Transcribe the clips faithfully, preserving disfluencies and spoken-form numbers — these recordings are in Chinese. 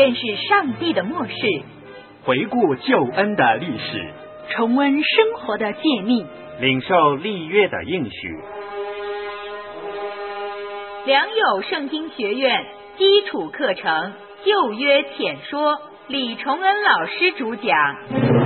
认识上帝的默示， 回顾救恩的历史， 重温生活的诫命， 领受立约的应许。 良友圣经学院基础课程旧约浅说，李崇恩老师主讲。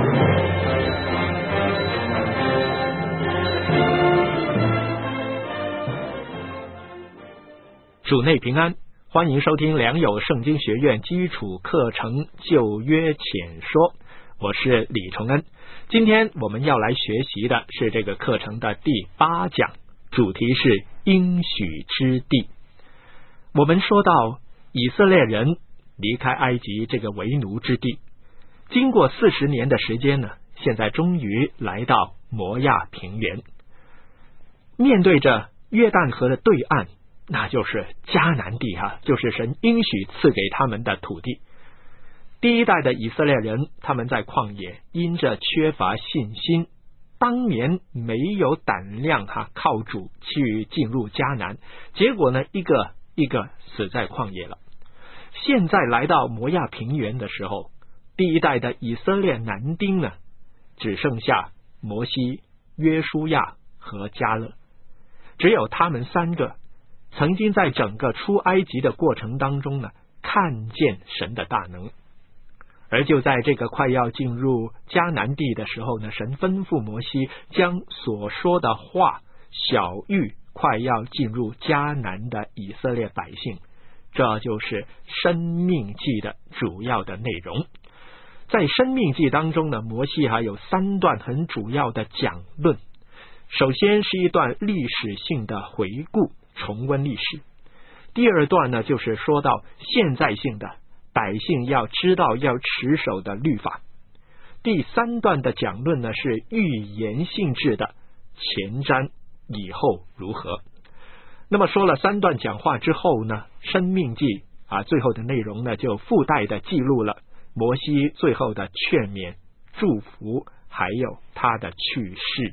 主内平安，欢迎收听良友圣经学院基础课程旧约浅说，我是李崇恩。今天我们要来学习的是这个课程的第八讲，主题是应许之地。我们说到以色列人离开埃及这个为奴之地，经过四十年的时间呢，现在终于来到摩亚平原，面对着约旦河的对岸，那就是迦南地哈、啊，就是神应许赐给他们的土地。第一代的以色列人，他们在旷野因着缺乏信心，当年没有胆量哈、啊、靠主去进入迦南，结果呢一个一个死在旷野了。现在来到摩亚平原的时候，第一代的以色列男丁呢，只剩下摩西、约书亚和迦勒，只有他们三个曾经在整个出埃及的过程当中呢，看见神的大能。而就在这个快要进入迦南地的时候呢，神吩咐摩西将所说的话晓谕快要进入迦南的以色列百姓，这就是申命记的主要的内容。在申命记当中呢，摩西还有三段很主要的讲论。首先是一段历史性的回顾，重温历史。第二段呢，就是说到现在性的百姓要知道要持守的律法。第三段的讲论呢，是预言性质的前瞻以后如何。那么说了三段讲话之后呢，申命记啊最后的内容呢，就附带的记录了摩西最后的劝勉、祝福，还有他的去世。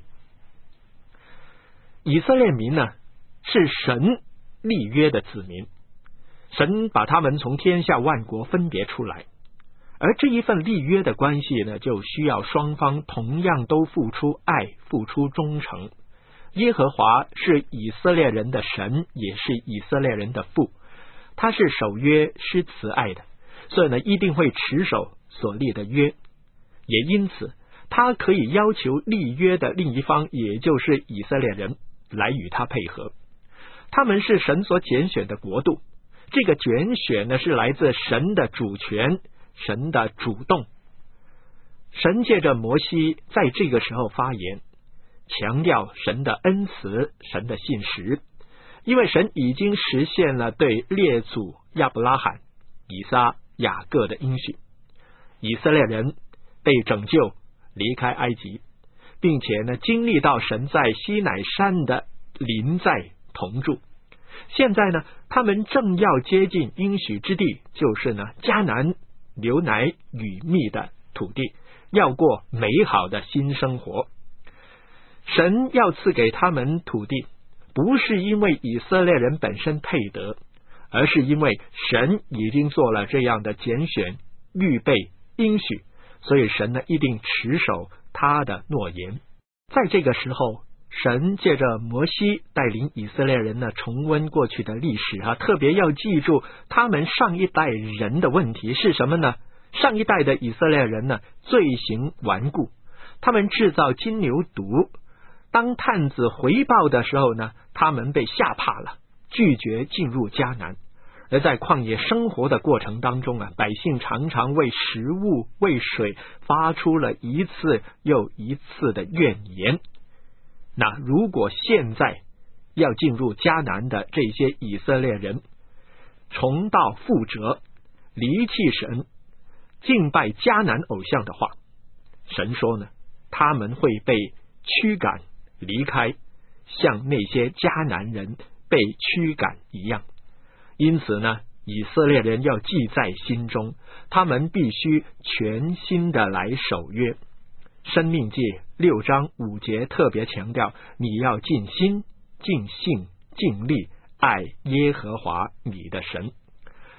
以色列民呢，是神立约的子民，神把他们从天下万国分别出来，而这一份立约的关系呢，就需要双方同样都付出爱，付出忠诚。耶和华是以色列人的神，也是以色列人的父，他是守约施慈爱的，所以呢，一定会持守所立的约。也因此他可以要求立约的另一方，也就是以色列人来与他配合。他们是神所拣选的国度，这个拣选呢，是来自神的主权，神的主动。神借着摩西在这个时候发言，强调神的恩慈，神的信实，因为神已经实现了对列祖亚伯拉罕、以撒、雅各的应许。以色列人被拯救离开埃及，并且呢，经历到神在西乃山的临在同住。现在呢，他们正要接近应许之地，就是呢迦南流奶与蜜的土地，要过美好的新生活。神要赐给他们土地，不是因为以色列人本身配得，而是因为神已经做了这样的拣选、预备、应许，所以神呢一定持守他的诺言。在这个时候，神借着摩西带领以色列人呢重温过去的历史啊，特别要记住他们上一代人的问题是什么呢？上一代的以色列人呢，罪行顽固，他们制造金牛犊，当探子回报的时候呢，他们被吓怕了，拒绝进入迦南。而在旷野生活的过程当中啊，百姓常常为食物、为水发出了一次又一次的怨言。那如果现在要进入迦南的这些以色列人重蹈覆辙，离弃神，敬拜迦南偶像的话，神说呢，他们会被驱赶离开，像那些迦南人被驱赶一样。因此呢，以色列人要记在心中，他们必须全心的来守约。申命记六章五节特别强调，你要尽心、尽性、尽力爱耶和华你的神。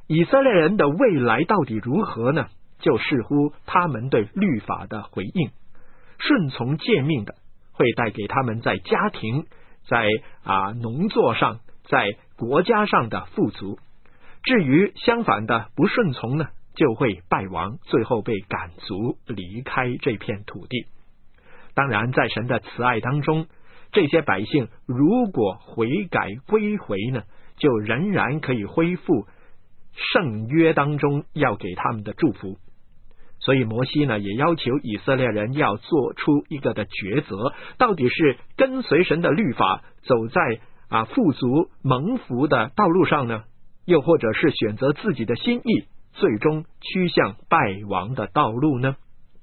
以色列人的未来到底如何呢？就视乎他们对律法的回应。顺从诫命的会带给他们在家庭、在啊农作上、在国家上的富足。至于相反的不顺从呢，就会败亡，最后被赶逐离开这片土地。当然，在神的慈爱当中，这些百姓如果悔改归回呢，就仍然可以恢复圣约当中要给他们的祝福。所以摩西呢，也要求以色列人要做出一个的抉择，到底是跟随神的律法，走在啊富足蒙福的道路上呢，又或者是选择自己的心意，最终趋向败亡的道路呢？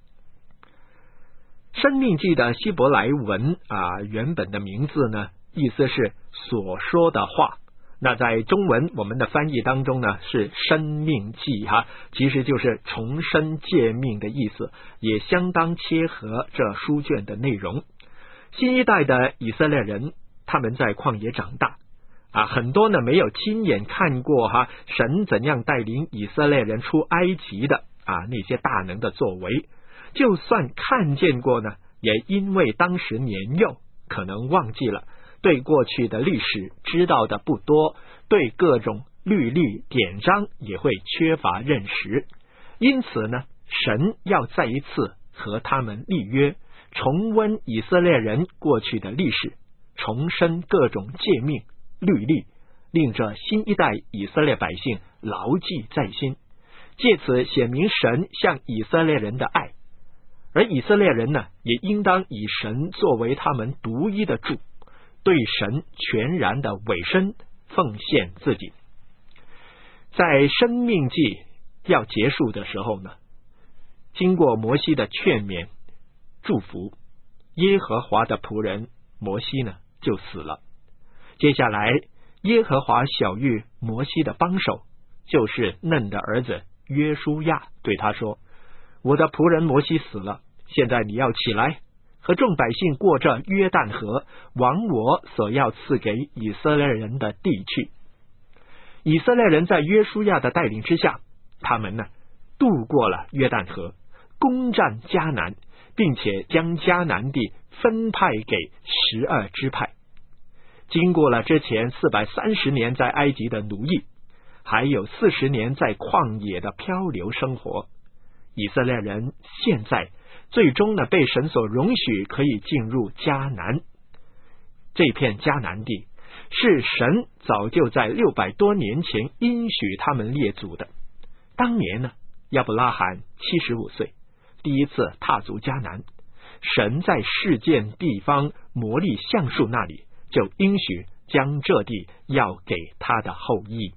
申命记的希伯来文啊，原本的名字呢，意思是所说的话。那在中文我们的翻译当中呢，是申命记哈，其实就是重申诫命的意思，也相当切合这书卷的内容。新一代的以色列人，他们在旷野长大啊，很多呢没有亲眼看过哈神怎样带领以色列人出埃及的啊那些大能的作为，就算看见过呢，也因为当时年幼，可能忘记了，对过去的历史知道的不多，对各种律例典章也会缺乏认识。因此呢，神要再一次和他们立约，重温以色列人过去的历史，重申各种诫命律例，令这新一代以色列百姓牢记在心，借此显明神向以色列人的爱。而以色列人呢，也应当以神作为他们独一的主，对神全然的委身奉献自己。在申命记要结束的时候呢，经过摩西的劝勉祝福，耶和华的仆人摩西呢就死了。接下来耶和华晓谕摩西的帮手，就是嫩的儿子约书亚，对他说，我的仆人摩西死了，现在你要起来，和众百姓过这约旦河，往我所要赐给以色列人的地去。以色列人在约书亚的带领之下，他们呢渡过了约旦河，攻占迦南，并且将迦南地分派给十二支派。经过了之前四百三十年在埃及的奴役，还有四十年在旷野的漂流生活，以色列人现在最终呢被神所容许可以进入迦南。这片迦南地是神早就在六百多年前应许他们列祖的。当年呢，亚伯拉罕七十五岁，第一次踏足迦南，神在示剑地方摩利橡树那里就应许将这地要给他的后裔。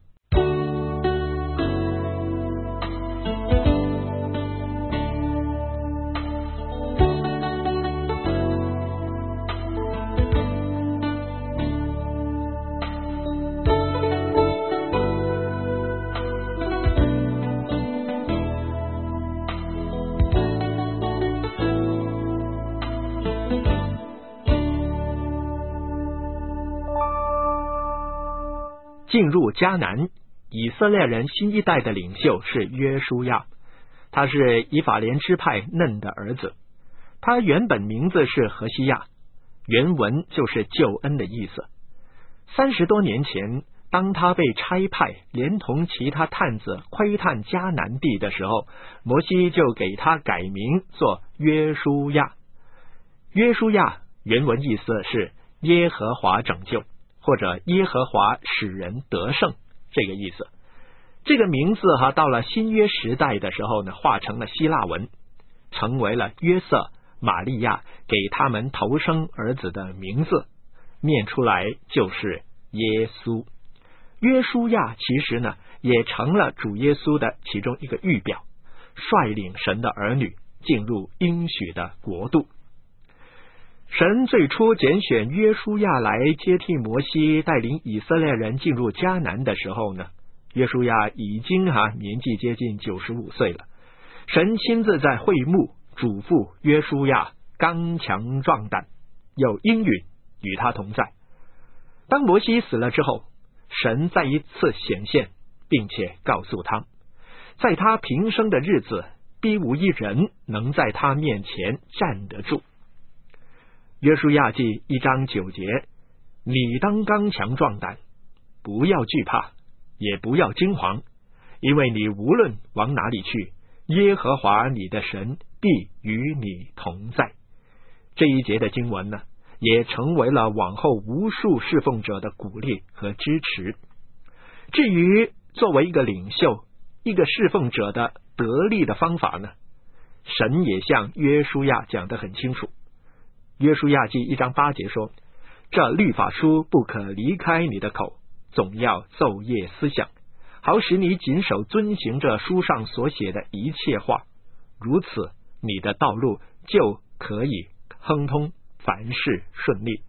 进入迦南，以色列人新一代的领袖是约书亚，他是以法莲支派嫩的儿子，他原本名字是何西亚，原文就是救恩的意思。三十多年前，当他被差派连同其他探子窥探迦南地的时候，摩西就给他改名做约书亚。约书亚原文意思是耶和华拯救，或者耶和华使人得胜，这个意思。这个名字哈，到了新约时代的时候呢，化成了希腊文，成为了约瑟、玛利亚给他们头生儿子的名字，念出来就是耶稣。约书亚其实呢，也成了主耶稣的其中一个预表，率领神的儿女进入应许的国度。神最初拣选约书亚来接替摩西带领以色列人进入迦南的时候呢，约书亚已经哈、啊、年纪接近九十五岁了。神亲自在会幕嘱咐约书亚刚强壮胆，有应允与他同在。当摩西死了之后，神再一次显现， 并且告诉他，在他平生的日子，必无一人能在他面前站得住。约书亚记一章九节，你当刚强壮胆，不要惧怕，也不要惊惶，因为你无论往哪里去，耶和华你的神必与你同在。这一节的经文呢，也成为了往后无数侍奉者的鼓励和支持。至于作为一个领袖、一个侍奉者的得力的方法呢，神也向约书亚讲得很清楚。约书亚记一章八节说，这律法书不可离开你的口，总要昼夜思想，好使你谨守遵行这书上所写的一切话，如此你的道路就可以亨通，凡事顺利。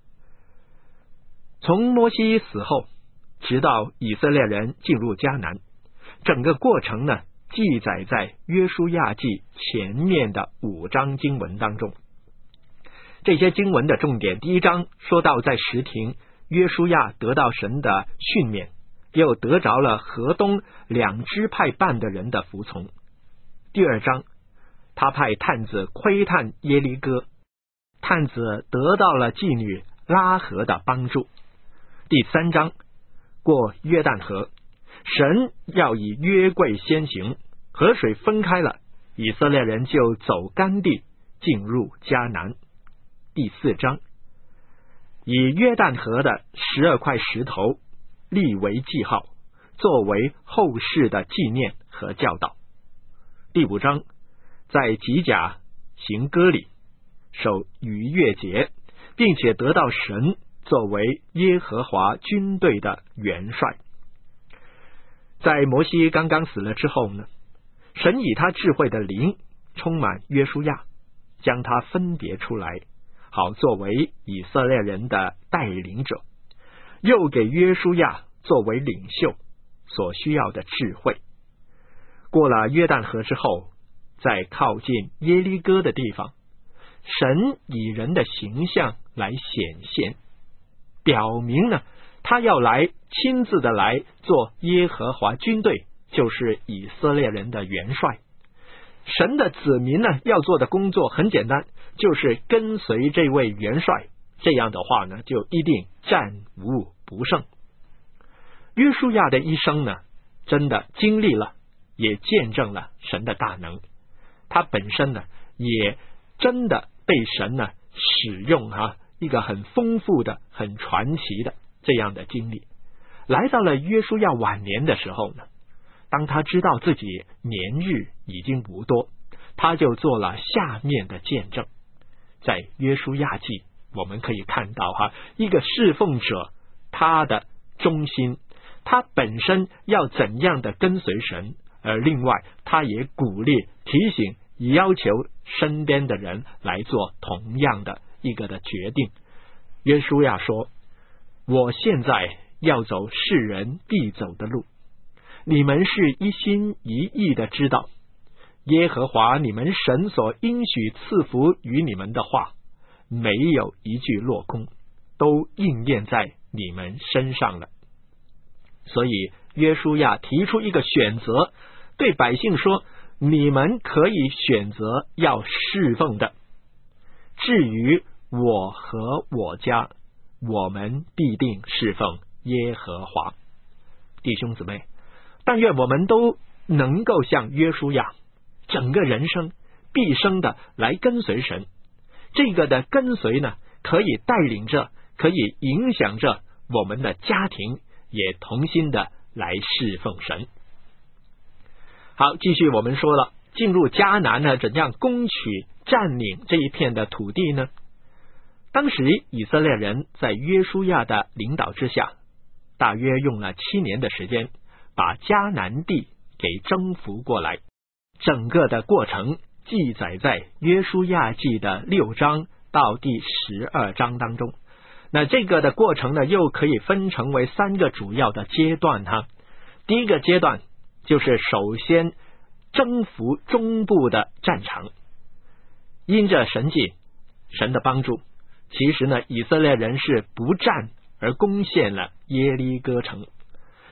从摩西死后直到以色列人进入迦南，整个过程呢，记载在约书亚记前面的五章经文当中。这些经文的重点，第一章说到在什亭，约书亚得到神的训勉，又得着了河东两支派半的人的服从。第二章，他派探子窥探耶利哥，探子得到了妓女拉合的帮助。第三章，过约旦河，神要以约柜先行，河水分开了，以色列人就走干地进入迦南。第四章，以约旦河的十二块石头立为记号，作为后世的纪念和教导。第五章，在吉甲行割礼，守逾越节，并且得到神作为耶和华军队的元帅。在摩西刚刚死了之后呢，神以他智慧的灵充满约书亚，将他分别出来，好作为以色列人的带领者，又给约书亚作为领袖所需要的智慧。过了约旦河之后，在靠近耶利哥的地方，神以人的形象来显现，表明呢，他要来亲自的来做耶和华军队，就是以色列人的元帅。神的子民呢，要做的工作很简单，就是跟随这位元帅，这样的话呢，就一定战无不胜。约书亚的一生呢，真的经历了，也见证了神的大能。他本身呢，也真的被神呢使用啊，一个很丰富的、很传奇的这样的经历。来到了约书亚晚年的时候呢，当他知道自己年日已经不多，他就做了下面的见证。在约书亚记，我们可以看到哈，一个侍奉者他的忠心，他本身要怎样的跟随神，而另外他也鼓励、提醒、要求身边的人来做同样的一个的决定。约书亚说，我现在要走世人必走的路，你们是一心一意的知道，耶和华你们神所应许赐福于你们的话，没有一句落空，都应验在你们身上了。所以约书亚提出一个选择，对百姓说，你们可以选择要侍奉的，至于我和我家，我们必定侍奉耶和华。弟兄姊妹，但愿我们都能够像约书亚，整个人生毕生的来跟随神。这个的跟随呢，可以带领着，可以影响着我们的家庭，也同心的来侍奉神。好，继续我们说了，进入迦南呢，怎样攻取占领这一片的土地呢？当时以色列人在约书亚的领导之下，大约用了七年的时间，把迦南地给征服过来。整个的过程记载在约书亚记的六章到第十二章当中。那这个的过程呢，又可以分成为三个主要的阶段哈。第一个阶段就是首先征服中部的战场，因着神迹、神的帮助，其实呢，以色列人是不战而攻陷了耶利哥城。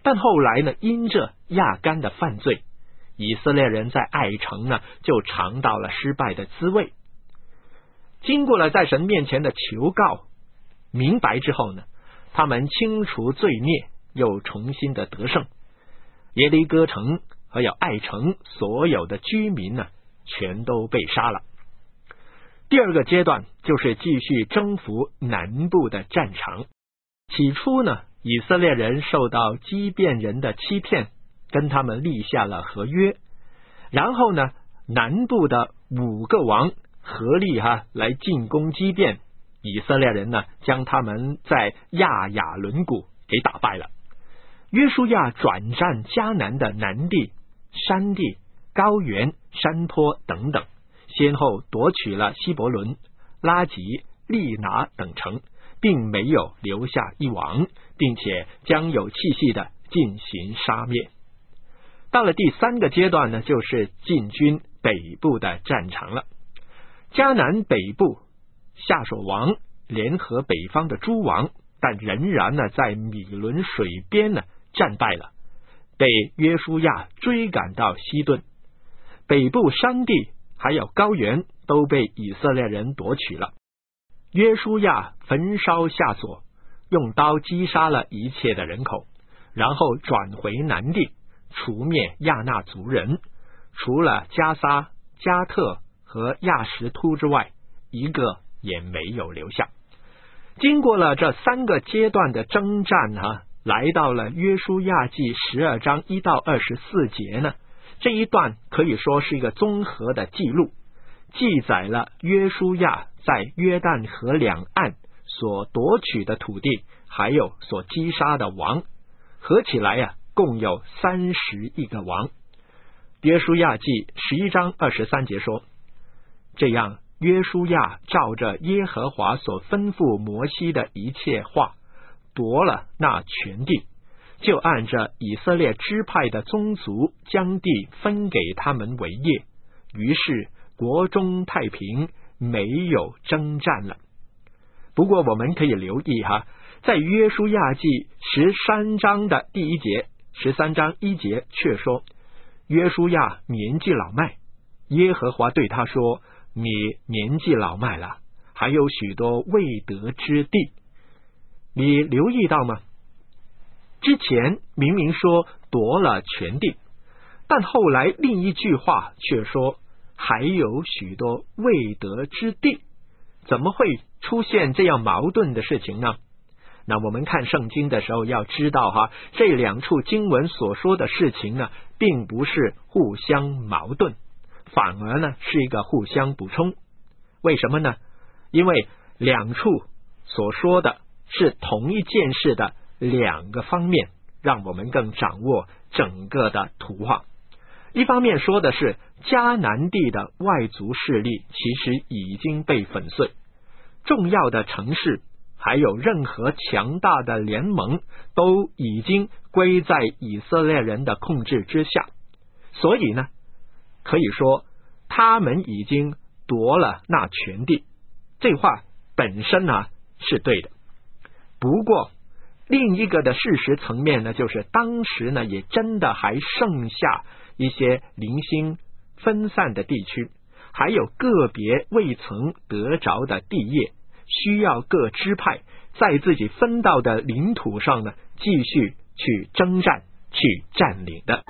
但后来呢，因着亚干的犯罪，以色列人在爱城呢就尝到了失败的滋味。经过了在神面前的求告明白之后呢，他们清除罪孽，又重新的得胜。耶利哥城还有爱城所有的居民呢，全都被杀了。第二个阶段就是继续征服南部的战场。起初呢，以色列人受到基遍人的欺骗，跟他们立下了合约。然后呢，南部的五个王合力哈来进攻基遍，以色列人呢将他们在亚雅伦谷给打败了。约书亚转战迦南的南地、山地、高原、山坡等等，先后夺取了希伯伦、拉吉、利拿等城，并没有留下一王，并且将有气息的进行杀灭。到了第三个阶段呢，就是进军北部的战场了。迦南北部夏所王联合北方的诸王，但仍然呢在米伦水边呢战败了，被约书亚追赶到西顿。北部山地还有高原都被以色列人夺取了。约书亚焚烧夏所，用刀击杀了一切的人口，然后转回南地，除灭亚纳族人，除了加撒、加特和亚什突之外，一个也没有留下。经过了这三个阶段的征战啊，来到了约书亚记十二章一到二十四节呢，这一段可以说是一个综合的记录，记载了约书亚在约旦河两岸所夺取的土地，还有所击杀的王，合起来啊，共有三十一个王。约书亚记十一章二十三节说，这样约书亚照着耶和华所吩咐摩西的一切话，夺了那全地，就按着以色列支派的宗族将地分给他们为业，于是国中太平，没有征战了。不过我们可以留意哈，在约书亚记十三章的第一节，十三章一节却说，约书亚年纪老迈，耶和华对他说，你年纪老迈了，还有许多未得之地。你留意到吗？之前明明说夺了全地，但后来另一句话却说还有许多未得之地，怎么会出现这样矛盾的事情呢？那我们看圣经的时候要知道哈，这两处经文所说的事情呢，并不是互相矛盾，反而呢是一个互相补充。为什么呢？因为两处所说的是同一件事的两个方面，让我们更掌握整个的图画。一方面说的是迦南地的外族势力其实已经被粉碎，重要的城市还有任何强大的联盟都已经归在以色列人的控制之下，所以呢，可以说他们已经夺了那全地。这话本身呢是对的，不过另一个的事实层面呢，就是当时呢也真的还剩下一些零星分散的地区，还有个别未曾得着的地业，需要各支派在自己分到的领土上呢继续去征战去占领的。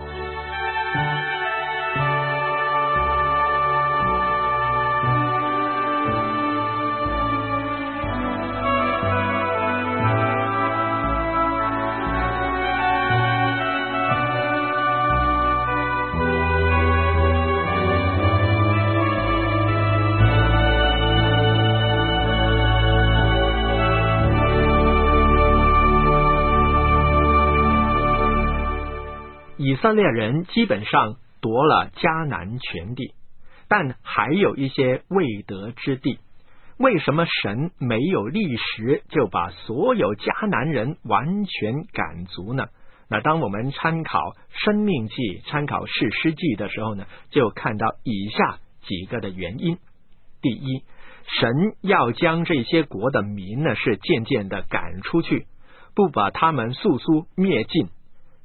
以色列人基本上夺了迦南全地，但还有一些未得之地。为什么神没有立时就把所有迦南人完全赶逐呢？那当我们参考申命记、参考士师记的时候呢，就看到以下几个的原因。第一，神要将这些国的民呢是渐渐的赶出去，不把他们速速灭尽。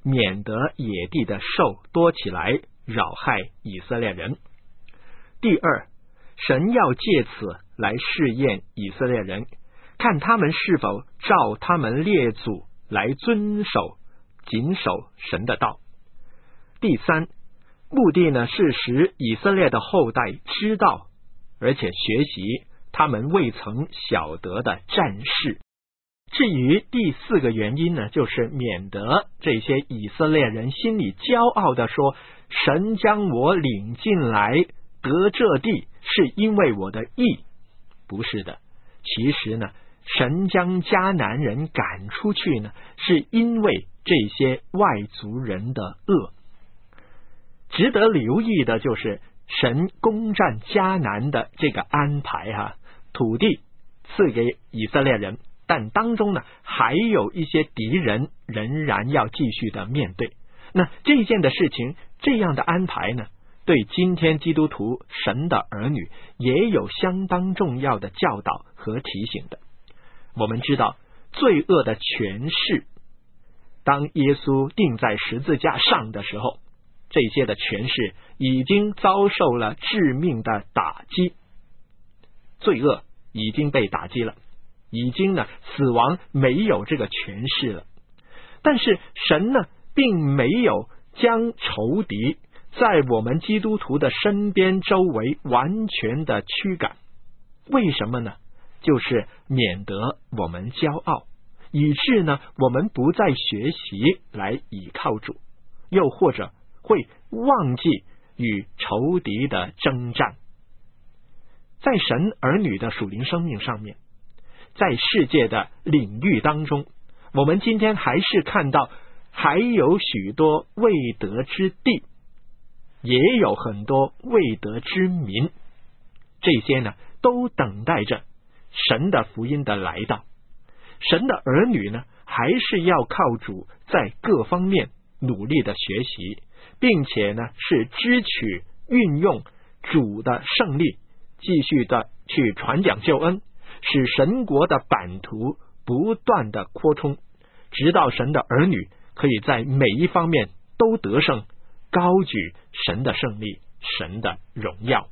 免得野地的兽多起来，扰害以色列人。第二，神要借此来试验以色列人，看他们是否照他们列祖来遵守、谨守神的道。第三，目的呢是使以色列的后代知道，而且学习他们未曾晓得的战事。至于第四个原因呢，就是免得这些以色列人心里骄傲地说，神将我领进来得这地是因为我的义。不是的，其实呢，神将迦南人赶出去呢，是因为这些外族人的恶。值得留意的就是神攻占迦南的这个安排哈、啊，土地赐给以色列人，但当中呢还有一些敌人仍然要继续的面对。那这件的事情，这样的安排呢，对今天基督徒神的儿女也有相当重要的教导和提醒的。我们知道罪恶的权势，当耶稣钉在十字架上的时候，这些的权势已经遭受了致命的打击，罪恶已经被打击了，已经呢死亡没有这个权势了。但是神呢并没有将仇敌在我们基督徒的身边周围完全的驱赶。为什么呢？就是免得我们骄傲，以致呢我们不再学习来倚靠主，又或者会忘记与仇敌的征战。在神儿女的属灵生命上面，在世界的领域当中，我们今天还是看到还有许多未得之地，也有很多未得之民，这些呢都等待着神的福音的来到。神的儿女呢还是要靠主在各方面努力的学习，并且呢是支取运用主的胜利，继续的去传讲救恩，使神国的版图不断的扩充，直到神的儿女可以在每一方面都得胜，高举神的胜利，神的荣耀。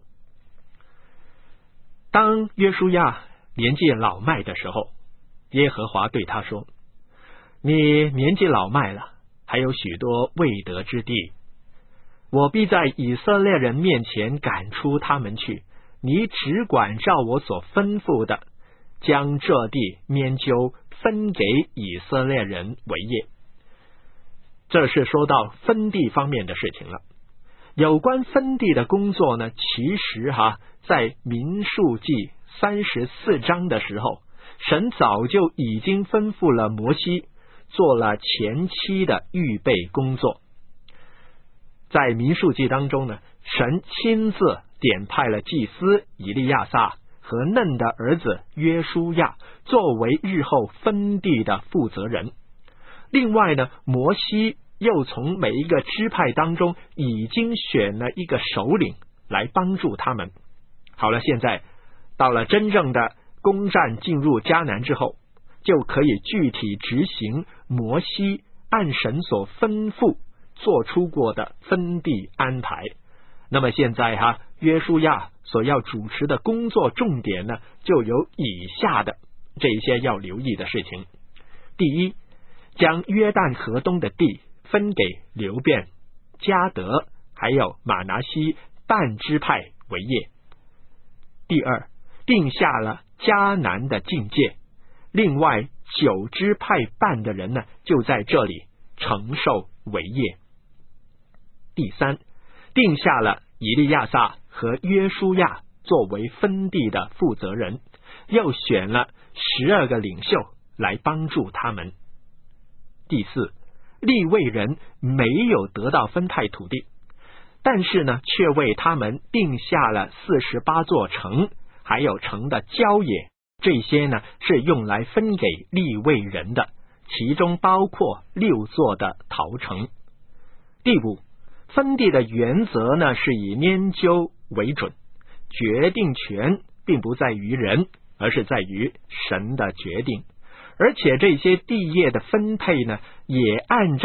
当约书亚年纪老迈的时候，耶和华对他说，你年纪老迈了，还有许多未得之地，我必在以色列人面前赶出他们去，你只管照我所吩咐的，将这地拈阄分给以色列人为业。这是说到分地方面的事情了。有关分地的工作呢，其实哈，在民数记三十四章的时候，神早就已经吩咐了摩西做了前期的预备工作。在民数记当中呢，神亲自点派了祭司以利亚撒和嫩的儿子约书亚作为日后分地的负责人。另外呢，摩西又从每一个支派当中已经选了一个首领来帮助他们。好了，现在到了真正的攻占进入迦南之后，就可以具体执行摩西按神所吩咐做出过的分地安排。那么现在哈，约书亚所要主持的工作重点呢，就有以下的这些要留意的事情。第一，将约旦河东的地分给流便、迦得还有马拿西半支派为业。第二，定下了迦南的境界，另外九支派半的人呢，就在这里承受为业。第三，定下了以利亚撒和约书亚作为分地的负责人，又选了十二个领袖来帮助他们。第四，利未人没有得到分派土地，但是呢，却为他们定下了四十八座城，还有城的郊野，这些呢是用来分给利未人的，其中包括六座的陶城。第五，分地的原则呢是以拈阄为准，决定权并不在于人，而是在于神的决定。而且这些地业的分配呢，也按照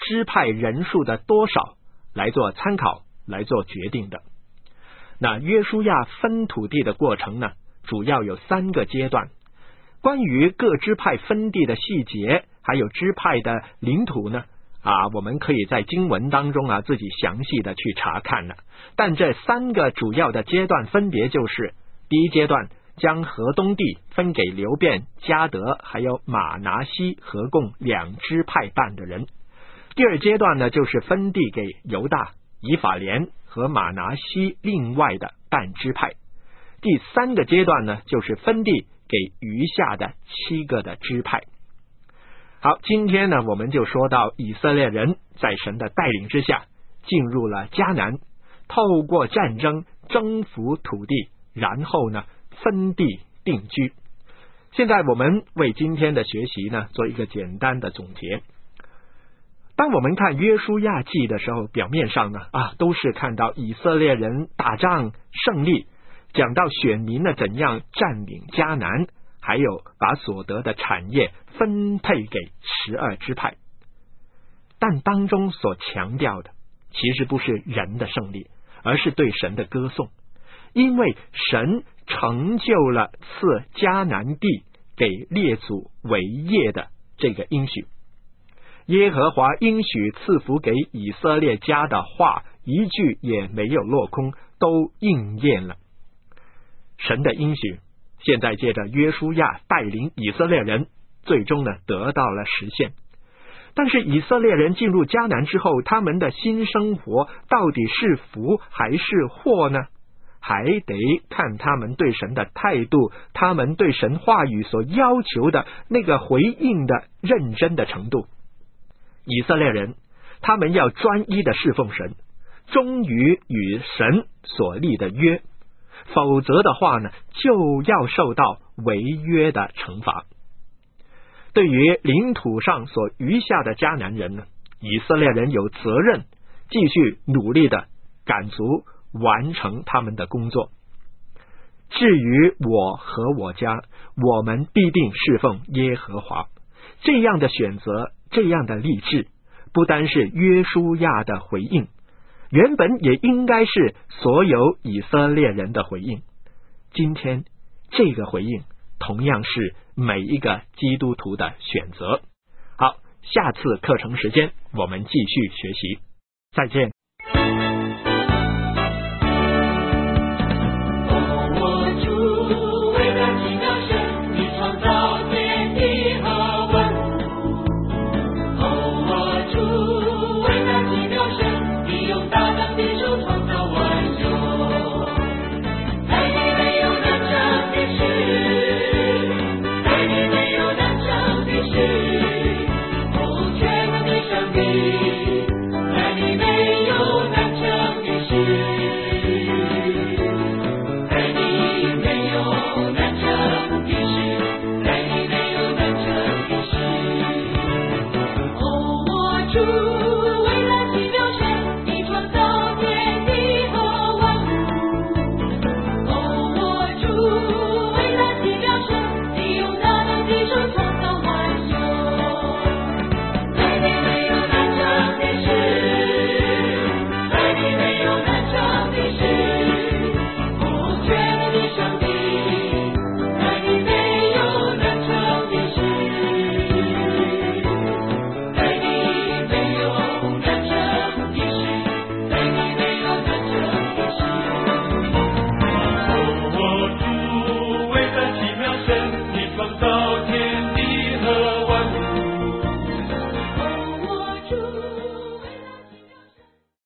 支派人数的多少来做参考，来做决定的。那约书亚分土地的过程呢，主要有三个阶段。关于各支派分地的细节，还有支派的领土呢，啊，我们可以在经文当中啊自己详细的去查看了。但这三个主要的阶段分别就是：第一阶段将河东地分给流便、迦得还有马拿西合共两支派半的人；第二阶段呢，就是分地给犹大、以法莲和马拿西另外的半支派；第三个阶段呢，就是分地给余下的七个的支派。好，今天呢，我们就说到以色列人在神的带领之下进入了迦南，透过战争征服土地，然后呢分地定居。现在我们为今天的学习呢做一个简单的总结。当我们看约书亚记的时候，表面上呢啊都是看到以色列人打仗胜利，讲到选民呢怎样占领迦南，还有把所得的产业分配给十二支派。但当中所强调的其实不是人的胜利，而是对神的歌颂，因为神成就了赐迦南地给列祖为业的这个应许。耶和华应许赐福给以色列家的话，一句也没有落空，都应验了。神的应许现在借着约书亚带领以色列人，最终呢得到了实现。但是以色列人进入迦南之后，他们的新生活到底是福还是祸呢？还得看他们对神的态度，他们对神话语所要求的那个回应的认真的程度。以色列人他们要专一的侍奉神，忠于与神所立的约，否则的话呢，就要受到违约的惩罚。对于领土上所余下的迦南人呢，以色列人有责任继续努力的赶足完成他们的工作。至于我和我家，我们必定侍奉耶和华。这样的选择，这样的立志，不单是约书亚的回应，原本也应该是所有以色列人的回应。今天这个回应同样是每一个基督徒的选择。好，下次课程时间我们继续学习，再见。